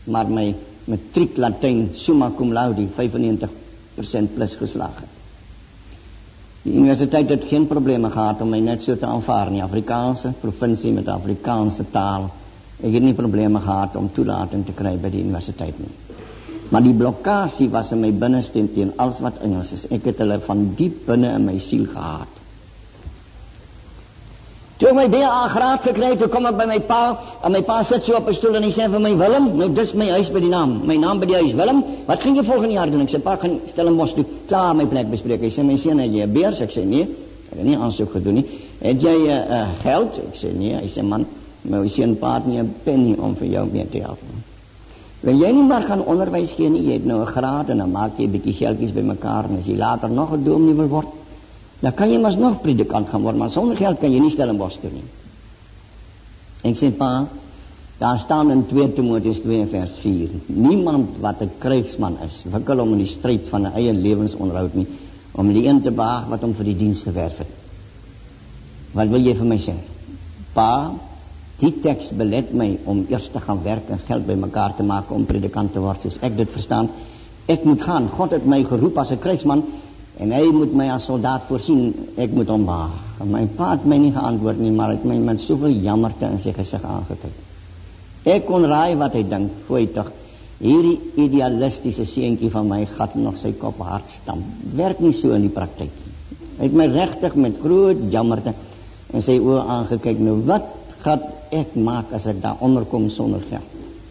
maar my matriek Latyn summa cum laude 95% plus geslaag. Die universiteit het geen probleme gehad om my net so te aanvaar nie. Afrikaanse provinsie met Afrikaanse taal. Ek het nie probleme gehad om toelating te kry by die universiteit nie. Maar die blokkasie was in my binneste teen alles wat Engels is. Ek het hulle van diep binne in my siel gehaat. Toe ek my BA graad gekry, toe kom ek by my pa, en my pa sit so op 'n stoel en hy sê vir my, Willem, nou dis my huis by die naam, my naam by die huis, Willem, wat gaan jy volgende jaar doen? Ek sê, pa, ek gaan Stellenbosch toe, klaar my plek bespreek. Hy sê, my seun, het jy 'n beurs? Ek sê, nee, ek het nie aansoek gedoen nie. Het jy geld? Ek sê, nee. Hy sê, man, my seun pa het nie 'n penny om vir jou mee te help. Wil jy nie maar gaan onderwys gee nie, jy het nou 'n graad en dan maak jy 'n bietjie geldjies bymekaar en as jy later nog 'n dominee wil word, dan kan jy maar nog predikant gaan word, maar sonder geld kan jy nie Stellenbosch toe nie. Ek sê, pa, daar staan in 2 Timoteus 2 vers 4, niemand wat 'n krygsman is, wikkel om in die stryd van 'n eie lewensonderhoud nie, om die een te behaag wat hom vir die diens gewerf het. Wat wil jy vir my sê? Pa, die teks belet my om eers te gaan werk en geld bymekaar te maak om predikant te word, soos ek dit verstaan. Ek moet gaan, God het my geroep as 'n krygsman, en hy moet my as soldaat voorsien, ek moet hom behaag. My pa het my nie geantwoord nie, maar het my met soveel jammerte in sy gesig aangekyk. Ek kon raai wat hy dink, gooi toch, hierdie idealistiese seentjie van my gat nog sy kop hard stamp. Werk nie so in die praktyk. Hy het my regtig met groot jammerte in sy oë aangekyk, nou wat gaan ek maak as ek daar onderkom sonder geld?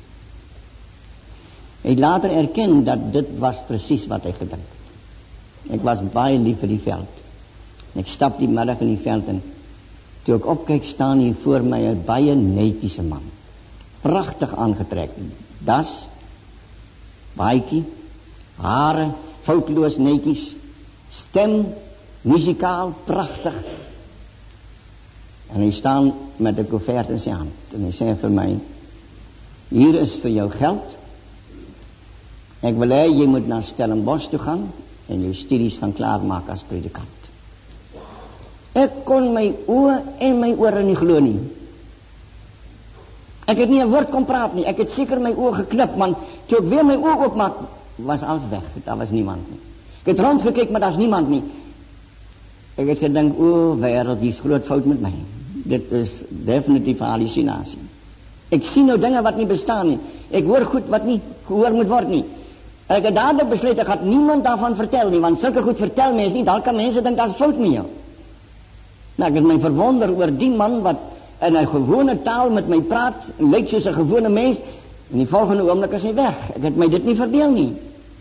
Hy het later erken dat dit was presies wat hy gedink het. Ek was baie lief vir die veld. Ek stap die middag in die veld en toe ek opkyk staan hier voor my 'n baie netjiese man. Pragtig aangetrek. Das, baadjie, hare, foutloos netjies, stem, musikaal, pragtig. En hy staan met 'n koevert in sy hand en hy sê vir my, hier is vir jou geld. Ek wil hê jy moet na Stellenbosch toe gaan en jou studies gaan klaarmaak as predikant. Ek kon my oë en my ore nie glo nie. Ek het nie 'n woord kon praat nie. Ek het seker my oë geknip, want toe ek weer my oë oopmaak, was alles weg. Daar was niemand nie. Ek het rondgekyk, maar daar's niemand nie. Ek het gedink, o wêreld, dis groot fout met my. Dit is definitief 'n hallusinasie. Ek sien nou dinge wat nie bestaan nie. Ek hoor goed wat nie gehoor moet word nie. Ek het dadelik besluit, ek gaan niemand daarvan vertel nie, want sulke goed vertel mense nie, dan kan mense dink, daar's fout met jou. Nou, ek het my verwonder oor die man wat in 'n gewone taal met my praat, en lyk soos 'n gewone mens, en die volgende oomblik is hy weg. Ek het my dit nie verbeel nie.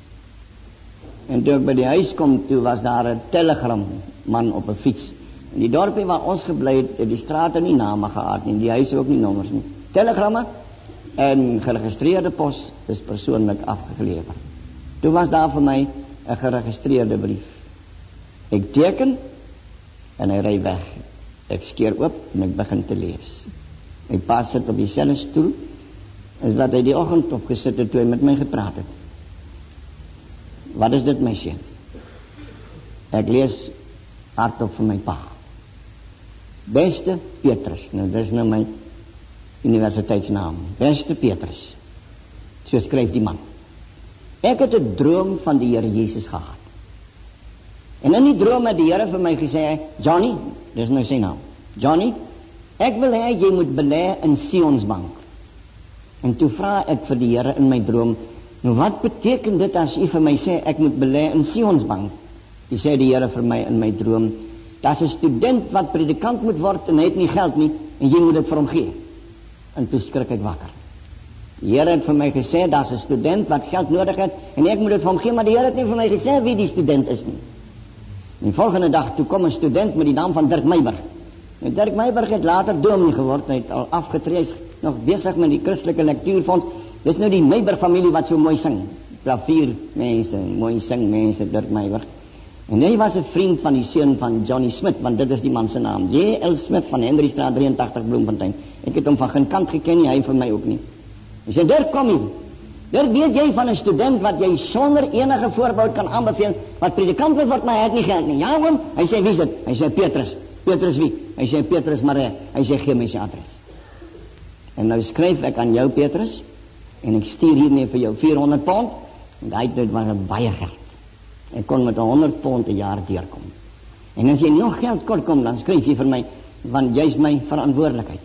En toe ek by die huis kom, toe was daar 'n telegram man op 'n fiets. In die dorpie waar ons gebly het die strate nie name gehad nie, die huise ook nie nommers nie. Telegramme en geregistreerde pos is persoonlik afgelewer. Toe was daar vir my 'n geregistreerde brief. Ek teken en hy ry weg. Ek skeer oop en ek begin te lees. My pa sit op dieselfde stoel as wat hy die oggend opgesit het toe hy met my gepraat het. Wat is dit, my seun? Ek lees hardop vir my pa. Beste Petrus, nou dis nou my universiteitsnaam. Beste Petrus, so skryf die man. Ek het 'n droom van die Here Jesus gehad. En in die droom het die Here vir my gesê, Johnny, dis nou sy naam, Johnny, ek wil hê jy moet belê in Sionsbank. En toe vra ek vir die Here in my droom, nou wat beteken dit as u vir my sê ek moet belê in Sionsbank? Die sê die Here vir my in my droom, daar's 'n student wat predikant moet word en hy het nie geld nie en jy moet dit vir hom gee. En toe skrik ek wakker. Die Here het vir my gesê, daar's 'n student wat geld nodig het en ek moet dit vir hom gee, maar die Here het nie vir my gesê wie die student is nie. Die volgende dag toe kom 'n student met die naam van Dirk Meiberg. En Dirk Meiberg het later dominee geword, hy het al afgetree, is nog besig met die Christelike Lektuurfonds. Dis nou die Meiberg familie wat so mooi sing. Klaviermense, mooi sing mense, Dirk Meiberg. En hy was 'n vriend van die seun van Johnny Smith, want dit is die man se naam, J.L. Smith van Hendriestraat 83 Bloemfontein. Ek het hom van geen kant geken nie, hy vir my ook nie. Hy sê, Dirk, kom hier. Dirk, weet jy van 'n student wat jy sonder enige voorbehoud kan aanbeveel, wat predikant wil word, maar hy het nie geld nie. Ja, oom? Hy sê, wie is dit? Hy sê, Petrus. Petrus wie? Hy sê, Petrus Maree. Hy sê, gee my sy adres. En nou skryf ek aan jou, Petrus, en ek stuur hiermee vir jou 400 pond, en daai tyd was het baie geld. Ek kon met 100 pond 'n jaar deurkom. En as jy nog geld kort kom, dan skryf jy vir my, want jy is my verantwoordelikheid.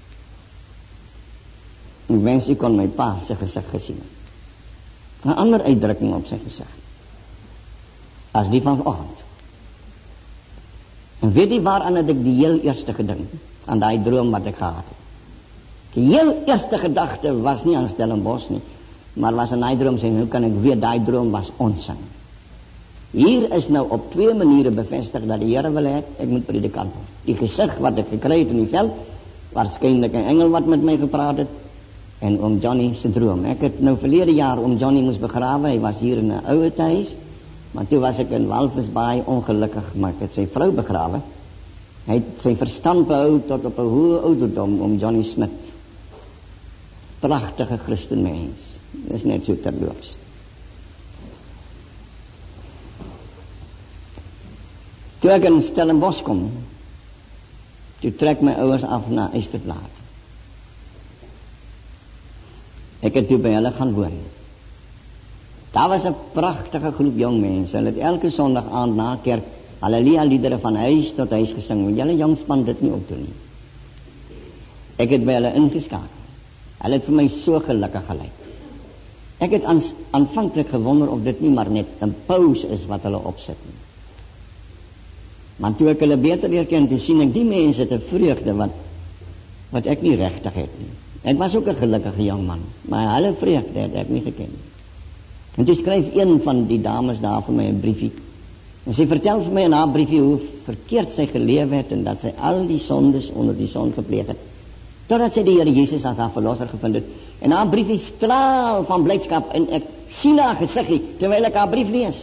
Ek wens ek kon my pa sy gesig gesien het. 'n ander uitdrukking op sy gesig as die van vanoggend. En weet jy waaraan het ek die heel eerste gedink? Aan daai droom wat ek gehad het. Die heel eerste gedagte was nie aan Stellenbosch nie, maar was aan daai droom sê, hoe kan ek weet, daai droom was onsin. Hier is nou op 2 maniere bevestig dat die Here wil hê, ek moet predikant word. Die gesig wat ek gekry het in die veld, waarskynlik 'n engel wat met my gepraat het, en oom Johnny se droom. Ek het nou verlede jaar oom Johnny moes begrawe, hy was hier in 'n ouer huis, maar toe was ek in Walvisbaai ongelukkig, maar ek het sy vrou begrawe. Hy het sy verstand behou tot op 'n hoë ouderdom, oom Johnny Smit. Pragtige Christenmens, dis net so terloops. Toe ek in Stellenbosch kom, toe trek my ouers af na Eysterplaat. Ek het toe by hulle gaan woon. Daar was 'n pragtige groep jong mense. Hulle het elke Sondag aand na kerk Halleluja liedere van huis tot huis gesing. Want julle jong span dit nie opdoen nie. Ek het by hulle ingeskakel. Hulle het vir my so gelukkig gelyk. Ek het aanvanklik gewonder of dit nie maar net 'n pause is wat hulle opsit nie. Maar toe ek hulle beter leer ken, toe sien ek die mense het 'n vreugde wat ek nie regtig het nie. Ek was ook 'n gelukkige jong man, maar hulle vreugde het ek nie geken nie. En toe skryf een van die dames daar vir my 'n briefie. En sy vertel vir my in haar briefie hoe verkeerd sy geleef het en dat sy al die sondes onder die son gepleeg het. Totdat sy die Here Jesus as haar verlosser gevind het. En haar briefie straal van blydskap en ek sien haar gesiggie terwyl ek haar brief lees.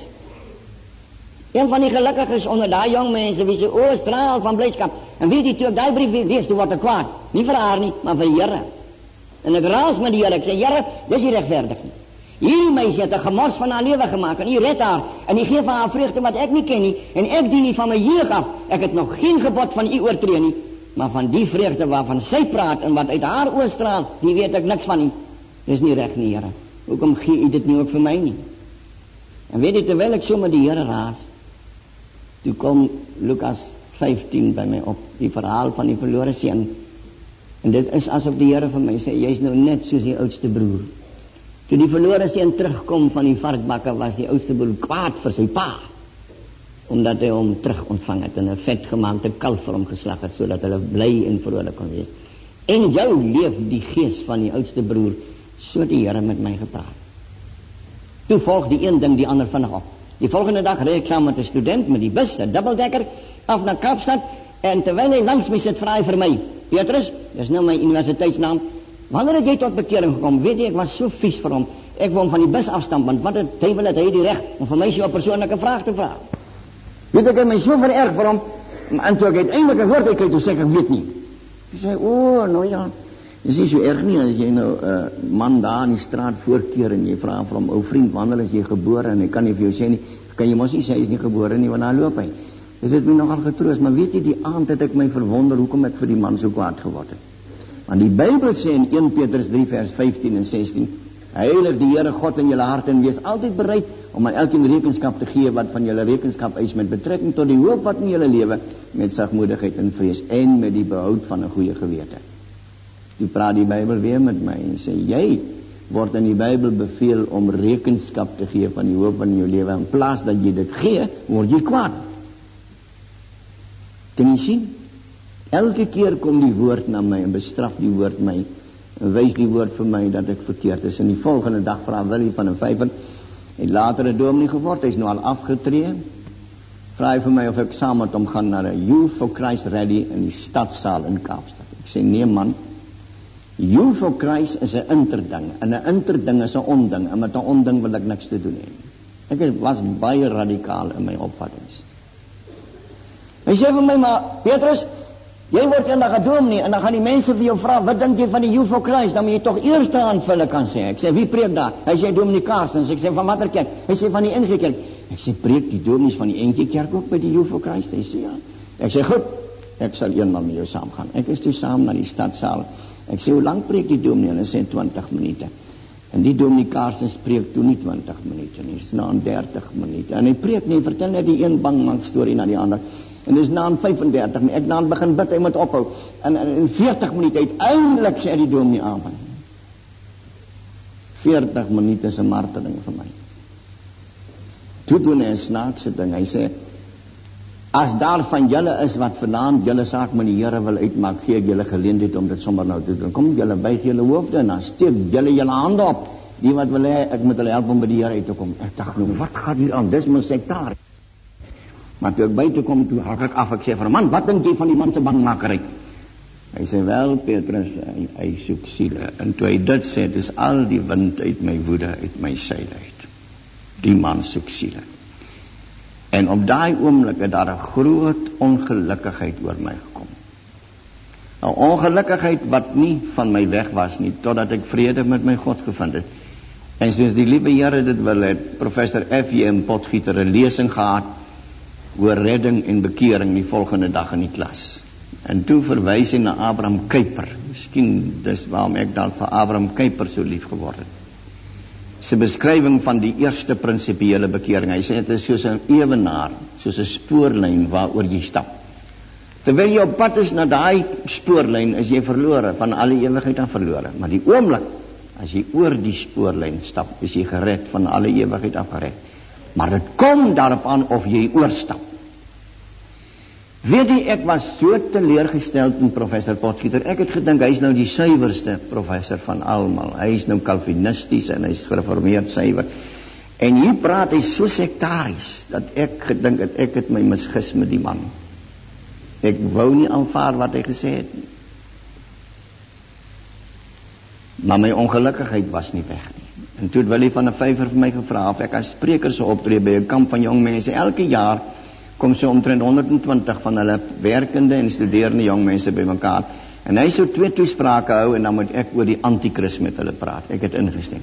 Een van die gelukkiges onder daai jong mense wie se oë straal van blydskap. En weet jy, toe ek daai brief lees, toe word ek kwaad. Nie vir haar nie, maar vir die Here. En ek raas met die Here, ek sê, Here, dis nie regverdig nie. Hierdie meisie het 'n gemors van haar lewe gemaak en U red haar en U gee vir haar vreugde wat ek nie ken nie en ek dien U van my jeug af. Ek het nog geen gebod van U oortree nie, maar van die vreugde waarvan sy praat en wat uit haar oë straal, die weet ek niks van nie. Dis nie reg nie, Here. Hoekom gee U dit nie ook vir my nie? En weet jy, terwyl ek so met die Here raas, toe kom Lukas 15 by my op, die verhaal van die verlore seun. En dit is asof die Here vir my sê, jy's nou net soos die oudste broer. Toe die verlore seun terugkom van die varkbakke, was die oudste broer kwaad vir sy pa, omdat hy hom terug ontvang het en 'n vetgemaakte kalf vir hom geslag het, sodat hulle bly en vrolik kon wees. En jou leef die gees van die oudste broer, so die Here met my gepraat. Toe volg die een ding die ander vinnig op. Die volgende dag ry ek saam met 'n student met die bus, 'n dubbeldekker, af na Kaapstad, en terwyl hy langs my sit, vra hy vir my, Petrus, dis nou my universiteitsnaam, wanneer het jy tot bekering gekom? Weet jy, ek was so vies vir hom, ek wou hom van die bus afstamp, want wat het duiwel het hy die reg om vir my so 'n persoonlike vraag te vra? Weet ek, my so vererg vir hom, en toe ek uiteindelik 'n woord uitkry, toe sê ek weet nie. Hy sê, nou ja, dis nie so erg nie, as jy nou 'n man daar in die straat voorkeer, en jy vra vir hom, ou vriend, wanneer is jy gebore, en hy kan nie vir jou sê nie, kan jy mos nie sê, hy is nie gebore nie, want daar loop hy. Dit het my nogal getroos, maar weet jy, die aand het ek my verwonder, hoekom ek vir die man so kwaad geword het. Want die Bybel sê in 1 Petrus 3 vers 15 en 16, heilig die Here God in julle harte en wees altyd bereid om aan elkeen rekenskap te gee wat van julle rekenskap eis met betrekking tot die hoop wat in julle lewe met sagmoedigheid en vrees en met die behoud van 'n goeie gewete. Toe praat die Bybel weer met my en sê, jy word in die Bybel beveel om rekenskap te gee van die hoop van jou lewe. In plaas dat jy dit gee, word jy kwaad. Kan jy sien? Elke keer kom die woord na my en bestraf die woord my en wys die woord vir my dat ek verkeerd is. En die volgende dag vra Willie van 'n vyver, het later 'n dominee geword, hy is nou al afgetree, vra hy vir my of ek saam met hom gaan na 'n Youth for Christ rally in die stadsaal in Kaapstad. Ek sê, nee man, Youth for Christ is 'n interding, en 'n interding is 'n onding, en met 'n onding wil ek niks te doen hê. Ek was baie radikaal in my opvattings. Hy sê vir my, maar Petrus, jy word eendag 'n dominee en dan gaan die mense vir jou vra, wat dink jy van die Youth for Christ? Dan moet jy tog eerstehands vir hulle kan sê. Ek sê, wie preek daar? Hy sê, Dominee Carstens. Ek sê, van watter kerk? Hy sê, van die NG Kerk. Ek sê, preek die dominees van die NG Kerk ook by die Youth for Christ? Hy sê, ja. Ek sê, goed, ek sal eenmaal met jou saam gaan. Ek is toe saam na die stadsaal. Ek sê, hoe lang preek die dominee? En hy sê, 20 minute. En die dominee Carson spreek toe nie 20 minute nie, dis na 30 minute. En hy preek nie, vertel net die een bangmak storie na die ander. En dis na 35 nie, ek na begin bid, hy moet ophou. En in 40 minute uiteindelik sê die dominee amen. 40 minute is 'n marteling vir my. Toe doen hy 'n snaakse ding, hy sê, as daar van julle is wat vanaand julle saak met die Here wil uitmaak, gee ek julle geleentheid om dit sommer nou te doen. Kom julle buig julle hoofde en dan steek julle hande op. Die wat wil hê ek moet hulle help om by die Here uit te kom. Ek dacht nou, wat gaat hier aan? Dis my sektaris. Maar toe ek buite kom, toe hak ek af, ek sê vir hom, man, wat dink jy van die man se bangmakerij? Hy sê, wel Petrus, hy soek siele. En toe hy dit sê, dis al die wind uit my woede, uit my seile uit. Die man soek siele. En op daai oomblik het daar 'n groot ongelukkigheid oor my gekom. 'n Ongelukkigheid wat nie van my weg was nie, totdat ek vrede met my God gevind het. En soos die liewe Here dit wil het, professor F.J.M. Potgieter 'n lesing gehad oor redding en bekering die volgende dag in die klas. En toe verwys hy na Abraham Kuyper. Miskien dis waarom ek dan vir Abraham Kuyper so lief geword het. Sy beskrywing van die eerste prinsipiële bekering. Hy sê dit is soos 'n ewenaar, soos 'n spoorlyn waaroor jy stap. Terwyl jy op pad is na daai spoorlyn, is jy verlore, van alle ewigheid af verlore. Maar die oomblik, as jy oor die spoorlyn stap, is jy gered, van alle ewigheid af gered. Maar dit kom daarop aan of jy oorstap. Weet jy, ek was so teleurgesteld in professor Potgieter. Ek het gedink, hy is nou die suiwerste professor van almal. Hy is nou Calvinisties en hy is gereformeerd suiwer. En hier praat hy so sektaries, dat ek gedink het, ek het my misgis met die man. Ek wou nie aanvaar wat hy gesê het nie. Maar my ongelukkigheid was nie weg nie. En toe het Willie van der Vyver vir my gevra of ek as spreker sou optree by 'n kamp van jong mense. Elke jaar kom so omtrent 120 van hulle werkende en studerende jong mense by mekaar. En hy sou 2 toesprake hou en dan moet ek oor die antikris met hulle praat. Ek het ingestem.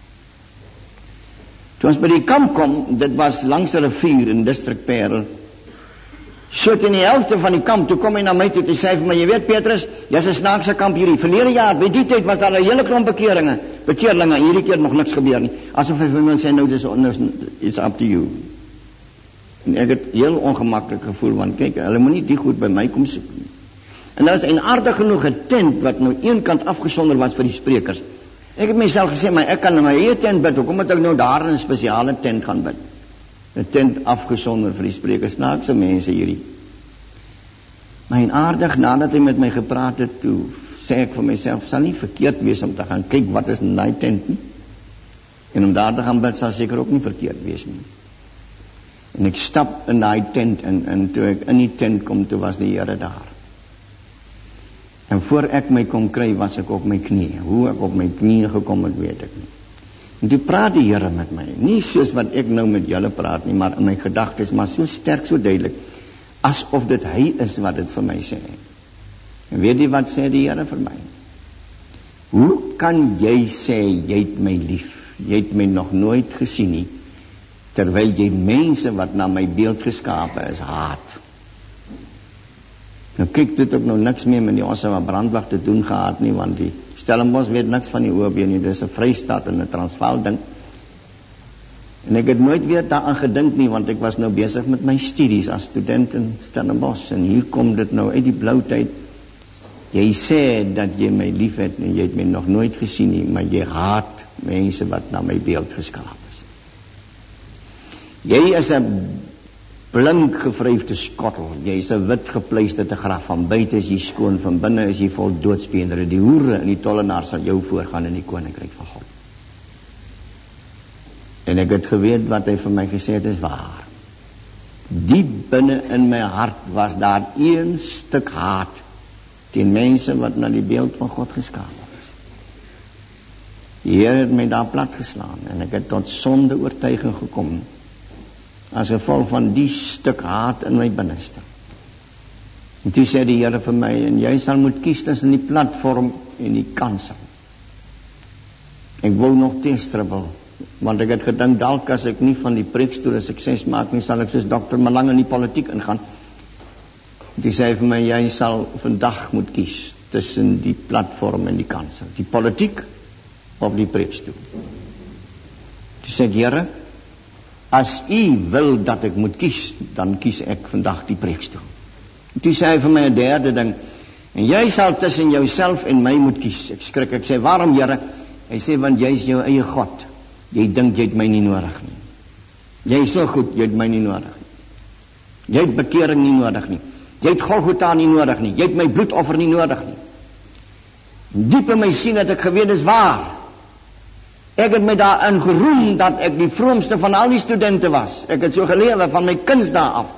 Toe ons by die kamp kom, dit was langs 'n rivier in District Parel. So in die helfte van die kamp, toe kom hy na my toe, toe sê hy vir my, jy weet Petrus, jy's 'n snaakse kamp hierdie. Verlede jaar, by die tyd was daar 'n hele klomp bekeerlinge, en hierdie keer nog niks gebeur nie. Asof hy vir my sê, nou, it's up to you. En ek het heel ongemaklik gevoel, want kyk, hulle moet nie die goed by my kom soek nie. En daar was 'n aardig genoeg 'n tent, wat nou een kant afgesonder was vir die sprekers. Ek het myself gesê, maar ek kan in my eie tent bid, hoekom moet ek nou daar in 'n spesiale tent gaan bid? 'n tent afgesonder vir die sprekers, snaakse mense hierdie. Maar en aardig, nadat hy met my gepraat het, toe sê ek vir myself, sal nie verkeerd wees om te gaan kyk wat is in die tent nie. En om daar te gaan bid sal seker ook nie verkeerd wees nie. En ek stap in die tent en toe ek in die tent kom, toe was die Here daar. En voor ek my kon kry, was ek op my knie. Hoe ek op my knie gekom het, weet ek nie. En toe praat die Here met my, nie soos wat ek nou met julle praat nie, maar in my gedagtes, maar so sterk, so duidelik, asof dit hy is wat dit vir my sê. En weet jy wat sê die Here vir my? Hoe kan jy sê, jy het my lief, jy het my nog nooit gesien nie, terwyl jy mense wat na my beeld geskape is, haat? Nou kyk, dit ook nou niks meer met die Ossawa brandwag te doen gehad nie, want die Stellenbosch weet niks van die OB nie, dit is 'n Vrystaat en 'n Transvaal ding. En ek het nooit weer daaraan gedink nie, want ek was nou besig met my studies as student in Stellenbosch, en hier kom dit nou uit die blou tyd. Jy sê dat jy my lief het, en jy het my nog nooit gesien nie, maar jy haat mense wat na my beeld geskaap is. Jy is 'n blink gevryfde skottel, jy is 'n wit gepleisterde graf, van buite is jy skoon, van binne is jy vol doodspeenere, die hoere en die tollenaars sal jou voorgaan in die koninkryk van God. En ek het geweet wat hy vir my gesê het is waar. Diep binne in my hart was daar een stuk haat teen mense wat na die beeld van God geskaap is. Die Here het my daar plat geslaan en ek het tot sonde oortuiging gekom as gevolg van die stuk haat in my binneste. En toe sê die Here vir my, en jy sal moet kies tussen die platform en die kansel. Ek wou nog teestribbel, want ek het gedink, dalk as ek nie van die preekstoel 'n sukses maak nie, sal ek soos Dr. Malang in die politiek ingaan. En toe sê hy vir my, jy sal vandag moet kies tussen die platform en die kansel. Die politiek op die preekstoel. Toe sê ek, Here, as U wil dat ek moet kies, dan kies ek vandag die preekstoel. Toe sê hy vir my 'n derde ding, en jy sal tussen jouself en my moet kies. Ek skrik, ek sê, waarom, Here? Hy sê, want jy is jou eie God. Jy dink jy het my nie nodig nie. Jy is so goed, jy het my nie nodig nie. Jy het bekering nie nodig nie. Jy het Golgotha nie nodig nie. Jy het my bloedoffer nie nodig nie. Diep in my siel het ek geweet, dis waar. Ek het my daarin geroem dat ek die vroomste van al die studente was. Ek het so gelewe van my kindsdae af.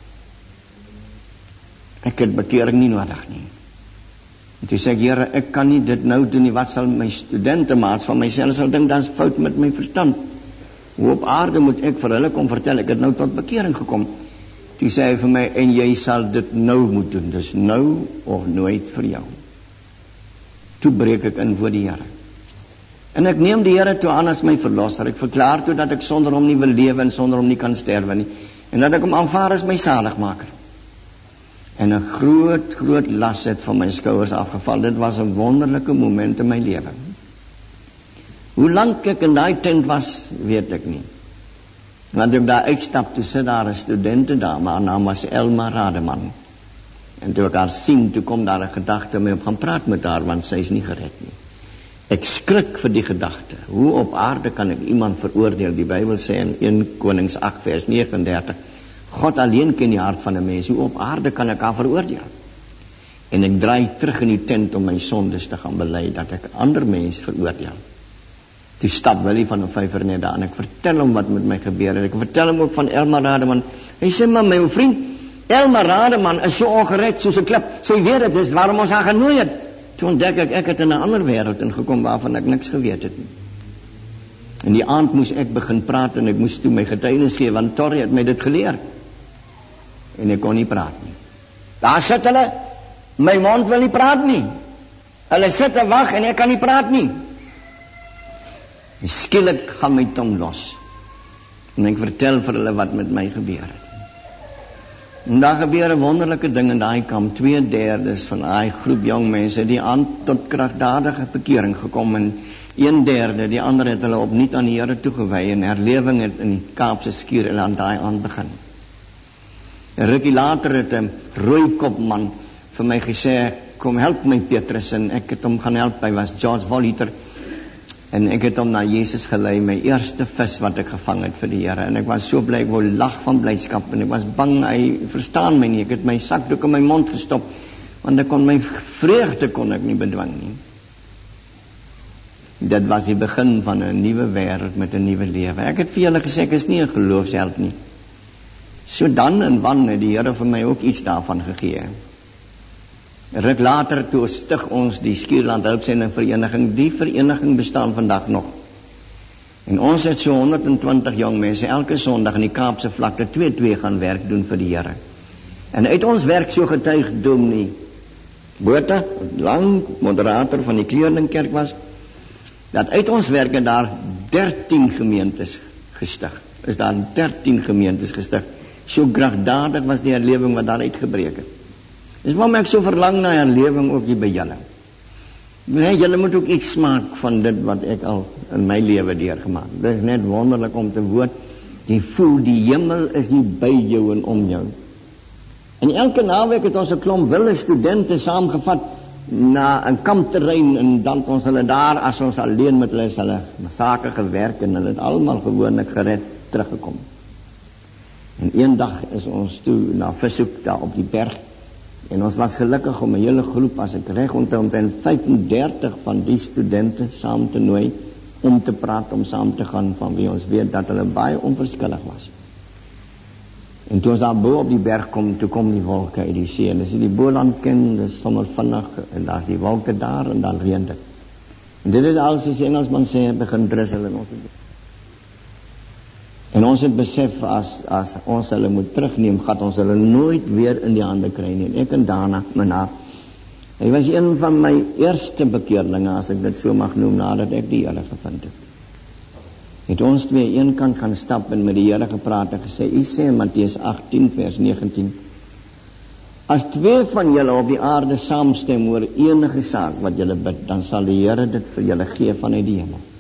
Ek het bekering nie nodig nie. En toe sê ek, Here, ek kan nie dit nou doen nie. Wat sal my studentemaats van myself sal dink, dat is fout met my verstand. Hoe op aarde moet ek vir hulle kom vertel, ek het nou tot bekering gekom. Toe sê hy vir my, en jy sal dit nou moet doen. Dus nou of nooit vir jou. Toe breek ek in voor die Here. En ek neem die Here toe aan as my verlosser. Ek verklaar toe dat ek sonder hom nie wil lewe en sonder hom nie kan sterwe nie. En dat ek hom aanvaar as my saligmaker. En 'n groot las het van my skouers afgeval. Dit was 'n wonderlike moment in my lewe. Hoe lank ek in daai tent was, weet ek nie. Want ek daar uitstap, toe sit daar 'n studentendame, haar naam was Elma Rademan. En toe ek haar sien, toe kom daar 'n gedagte my op gaan praat met haar, want sy is nie gered nie. Ek skrik vir die gedagte. Hoe op aarde kan ek iemand veroordeel? Die Bybel sê in 1 Konings 8 vers 39, God alleen ken die hart van 'n mens. Hoe op aarde kan ek haar veroordeel? En ek draai terug in die tent om my sondes te gaan bely, dat ek ander mens veroordeel. Toe stap Willie van 'n vyfer net daar en ek vertel hom wat met my gebeur en ek vertel hom ook van Elma Rademan. Hy sê, maar my vriend, Elma Rademan is so ongered soos 'n klip. Sy weet dit is waarom ons haar genooi het. Toe ontdek ek het in 'n ander wêreld ingekom waarvan ek niks geweet het nie. En die aand moes ek begin praat en ek moes toe my getuienis gee, want Torrie het my dit geleer. En ek kon nie praat nie. Daar sit hulle, my mond wil nie praat nie. Hulle sit en wag en ek kan nie praat nie. En skielik gaan my tong los. En ek vertel vir hulle wat met my gebeur het. En daar gebeur 'n wonderlike ding in daai kamp. 2/3 van daai groep jong mense die aan tot kragtadige bekering gekom en 1/3, die ander het hulle opnuut aan die Here toegewy en herlewing het in die Kaapse skuur en aan daai aand begin. 'n Rukkie later het 'n rooikop man vir my gesê, kom help my Petrus, en ek het hom gaan help. Hy was George Voliter en ek het hom na Jesus gelei, my eerste vis wat ek gevang het vir die Here, en ek was so bly, ek wou lag van blydskap en ek was bang, hy verstaan my nie. Ek het my sakdoek in my mond gestop want ek kon my vreugde kon ek nie bedwing nie. Dit was die begin van 'n nuwe wêreld met 'n nuwe lewe. Ek het vir julle gesê ek is nie 'n geloofsheld nie. So dan en wan het die Here vir my ook iets daarvan gegee. Ruk later toe stig ons die Skierland Hulpsending Vereniging. Die vereniging bestaan vandag nog. En ons het so 120 jong mense elke Sondag in die Kaapse vlakte 2-2 gaan werk doen vir die Here. En uit ons werk so getuig Dominee Botha, lang moderator van die Kleurlingkerk was, dat uit ons werk en daar 13 gemeentes gestig. Is daar 13 gemeentes gestig. So kragtadig was die herlewing wat daar uitgebreek het. Dis waarom ek so verlang na herlewing ook hier by julle. Nee, julle moet ook iets smaak van dit wat ek al in my lewe deurgemaak. Dit is net wonderlik om te hoor, jy voel die hemel is nie by jou en om jou. En elke naweek het ons 'n klomp wille studente saamgevat na 'n kampterrein en dan het ons hulle daar, as ons alleen met hulle is hulle sake gewerk en hulle het almal gewoonlik gered teruggekom. En eendag is ons toe na vissoek daar op die berg en ons was gelukkig om 'n hele groep, as ek reg onthou, omtrent 35 van die studente saam te nooi om te praat, om saam te gaan, van wie ons weet dat hulle baie onverskillig was. En toe ons daar bo op die berg kom, toe kom die wolke uit die see, en as jy die Boland ken, dis sommer vinnig, en daar's die wolke daar, en dan reën dit. En dit het al, soos Engelsman sê, begin drizzle in ons. En ons het besef, as ons hulle moet terugneem, gaat ons hulle nooit weer in die hande kry nie. En ek en Dana, my hy was een van my eerste bekeerlinge, as ek dit so mag noem, nadat ek die Here gevind het ons twee een kant gaan stap en met die Here gepraat en gesê, U sê in Matteus 18 vers 19, As twee van julle op die aarde saamstem oor enige saak wat julle bid, dan sal die Here dit vir julle gee vanuit die hemel.